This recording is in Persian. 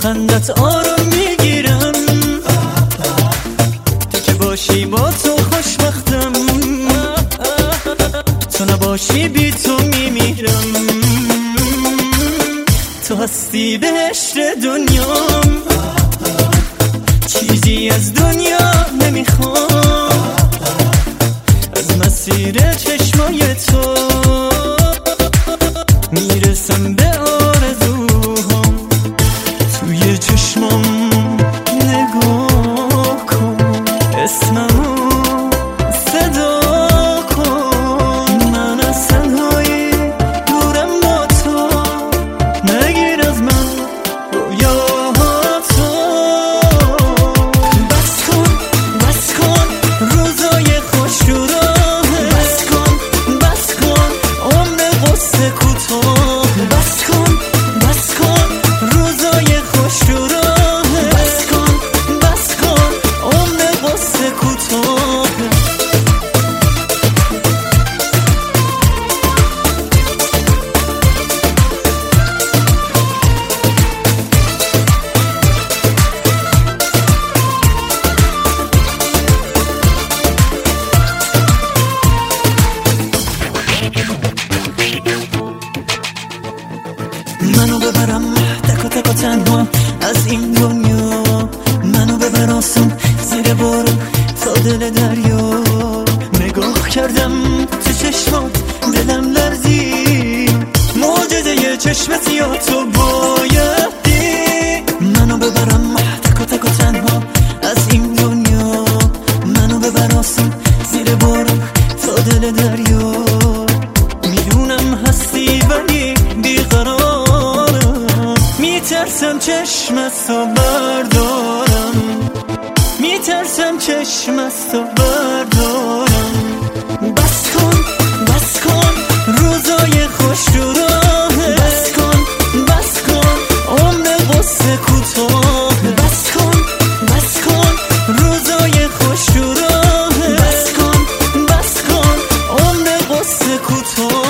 خندت آروم میگیرم، تو که باشی با تو خوشبختم، تو نباشی بی تو میمیرم، تو هستی بهشت دنیام، چیزی از دنیا نمیخوام، از مسیر چشمای تو میرسم به آرزوهام، توی چشمام نگاه کن، اسممو صدا کن، من از تنهایی دورم با تو، نگیر از من رویاهاتو، بس کن روزای خوش رو راه، بس کن عمر قصه کوتاه، بس کن روزای خوش رو راه، بس کن عمر قصه کوتاه. منو ببرم تکا تکا تنها از این دنیا، منو ببر آسون زیر بارون تا دل دریا، نگاه کردم تو چشمات دلم لرزی، معجزه چشم سیاه تو بایدی، منو ببرم تکا تکا تنها از این دنیا، منو ببر آسون زیر بارون تا دل دریا، میدونم هستی ولی بیقرارم، میترسم چشمتو بردارم، میترسم چشمتو بردارم، بس کن روزای خوش رو راه، بس کن عمر قصه کوتاه، بس کن روزای خوش رو راه، بس کن عمر قصه کوتاه.